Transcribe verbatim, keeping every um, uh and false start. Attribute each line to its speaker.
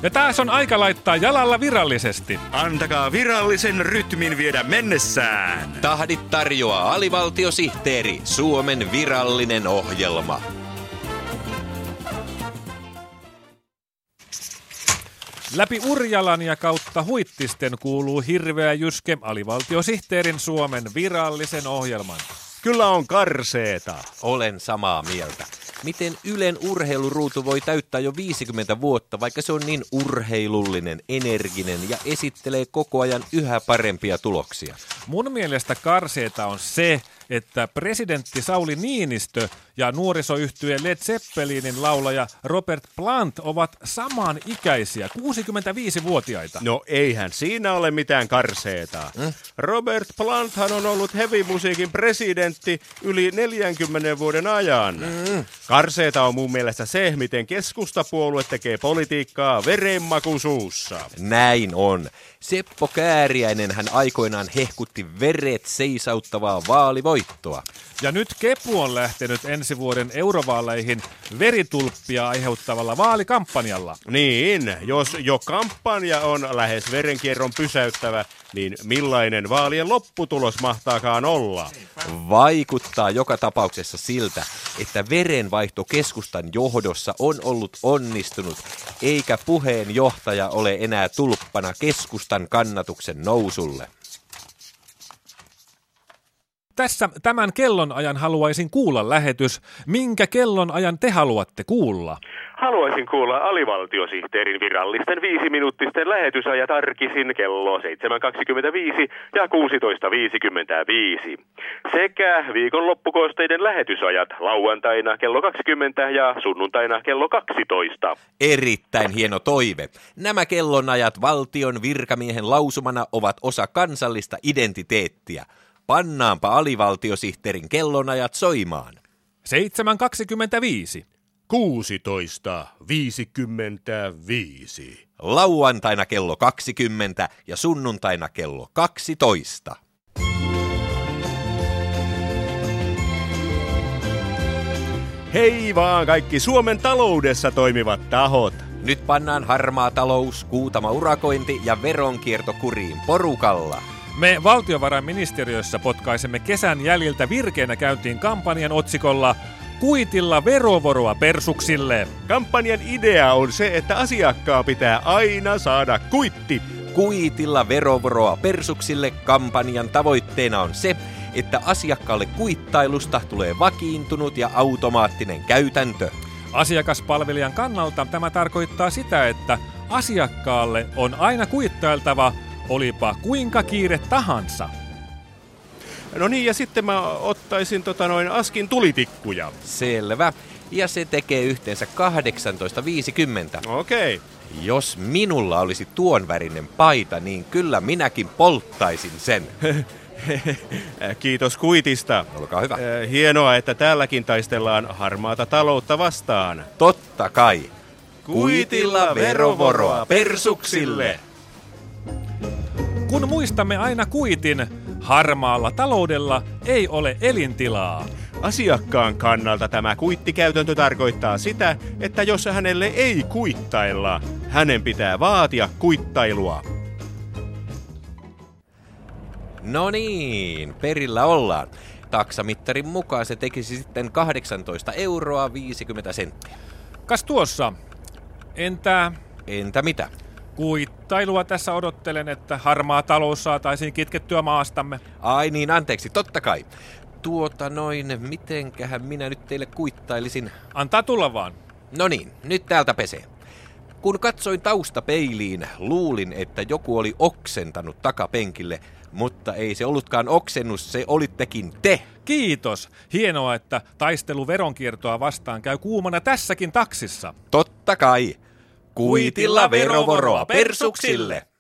Speaker 1: Ja taas on aika laittaa jalalla virallisesti.
Speaker 2: Antakaa virallisen rytmin viedä mennessään.
Speaker 3: Tahdit tarjoaa alivaltiosihteeri, Suomen virallinen ohjelma.
Speaker 1: Läpi Urjalan ja kautta Huittisten kuuluu hirveä jyske alivaltiosihteerin Suomen virallisen ohjelman.
Speaker 4: Kyllä on karseeta.
Speaker 3: Olen samaa mieltä. Miten Ylen urheiluruutu voi täyttää jo viisikymmentä vuotta, vaikka se on niin urheilullinen, energinen ja esittelee koko ajan yhä parempia tuloksia?
Speaker 1: Mun mielestä karseeta on se, että presidentti Sauli Niinistö ja nuorisoyhtye Led Zeppelinin laulaja Robert Plant ovat samanikäisiä, kuusikymmentäviisivuotiaita.
Speaker 4: No eihän siinä ole mitään karseeta. Mm? Robert Planthan on ollut heavy-musiikin presidentti yli neljänkymmenen vuoden ajan. Mm. Karseeta on mun mielestä se, miten keskustapuolue tekee politiikkaa verenmakusuussa.
Speaker 3: Näin on. Seppo Kääriäinen hän aikoinaan hehkutti veret seisauttavaa vaalivoittoa.
Speaker 1: Ja nyt Kepu on lähtenyt ensi vuoden eurovaaleihin veritulppia aiheuttavalla vaalikampanjalla.
Speaker 4: Niin, jos jo kampanja on lähes verenkierron pysäyttävä, niin millainen vaalien lopputulos mahtaakaan olla?
Speaker 3: Vaikuttaa joka tapauksessa siltä, että verenvaihto keskustan johdossa on ollut onnistunut, eikä puheenjohtaja ole enää tulppana keskustan kannatuksen nousulle.
Speaker 1: Tässä tämän kellonajan haluaisin kuulla lähetys. Minkä kellonajan te haluatte kuulla?
Speaker 5: Haluaisin kuulla alivaltiosihteerin virallisten viisiminuuttisten lähetysajat arkisin kello seitsemän kaksikymmentäviisi ja kuusitoista viisikymmentäviisi. Sekä viikonloppukoosteiden lähetysajat lauantaina kello kaksikymmentä ja sunnuntaina kello kaksitoista.
Speaker 3: Erittäin hieno toive. Nämä kellonajat valtion virkamiehen lausumana ovat osa kansallista identiteettiä. Pannaanpa alivaltiosihteerin kellonajat soimaan.
Speaker 1: seitsemän kaksikymmentäviisi.
Speaker 4: kuusitoista viisikymmentäviisi.
Speaker 3: Lauantaina kello kaksikymmentä ja sunnuntaina kello kaksitoista.
Speaker 4: Hei vaan kaikki Suomen taloudessa toimivat tahot.
Speaker 3: Nyt pannaan harmaa talous, kuutama urakointi ja veronkierto kuriin porukalla.
Speaker 1: Me valtiovarainministeriössä potkaisemme kesän jäljiltä virkeänä käyntiin kampanjan otsikolla Kuitilla verovoroa persuksille.
Speaker 4: Kampanjan idea on se, että asiakkaan pitää aina saada kuitti.
Speaker 3: Kuitilla verovoroa persuksille kampanjan tavoitteena on se, että asiakkaalle kuittailusta tulee vakiintunut ja automaattinen käytäntö.
Speaker 1: Asiakaspalvelijan kannalta tämä tarkoittaa sitä, että asiakkaalle on aina kuittailtava, olipa kuinka kiire tahansa.
Speaker 4: No niin, ja sitten mä ottaisin tota noin askin tulitikkuja.
Speaker 3: Selvä. Ja se tekee yhteensä kahdeksantoista viisikymmentä.
Speaker 4: Okei. Okay.
Speaker 3: Jos minulla olisi tuon värinen paita, niin kyllä minäkin polttaisin sen.
Speaker 4: Kiitos kuitista.
Speaker 3: Olkaa hyvä.
Speaker 4: Hienoa, että täälläkin taistellaan harmaata taloutta vastaan.
Speaker 3: Totta kai. Kuitilla verovoroa persuksille.
Speaker 1: Kun muistamme aina kuitin, harmaalla taloudella ei ole elintilaa.
Speaker 4: Asiakkaan kannalta tämä kuittikäytäntö tarkoittaa sitä, että jos hänelle ei kuittailla, hänen pitää vaatia kuittailua.
Speaker 3: No niin, perillä ollaan. Taksamittarin mukaan se tekisi sitten kahdeksantoista euroa viisikymmentä senttiä.
Speaker 1: Kas tuossa? Entä...
Speaker 3: Entä mitä?
Speaker 1: Kuittailua tässä odottelen, että harmaa talous saataisiin kitkettyä maastamme.
Speaker 3: Ai niin, anteeksi, totta kai. Tuota noin, mitenkähän minä nyt teille kuittailisin?
Speaker 1: Antaa tulla vaan.
Speaker 3: No niin, nyt täältä pesee. Kun katsoin taustapeiliin, luulin, että joku oli oksentanut takapenkille, mutta ei se ollutkaan oksennus, se olittekin te.
Speaker 1: Kiitos. Hienoa, että taistelu veronkiertoa vastaan käy kuumana tässäkin taksissa.
Speaker 3: Totta kai. Kuitilla verovoroa persuksille.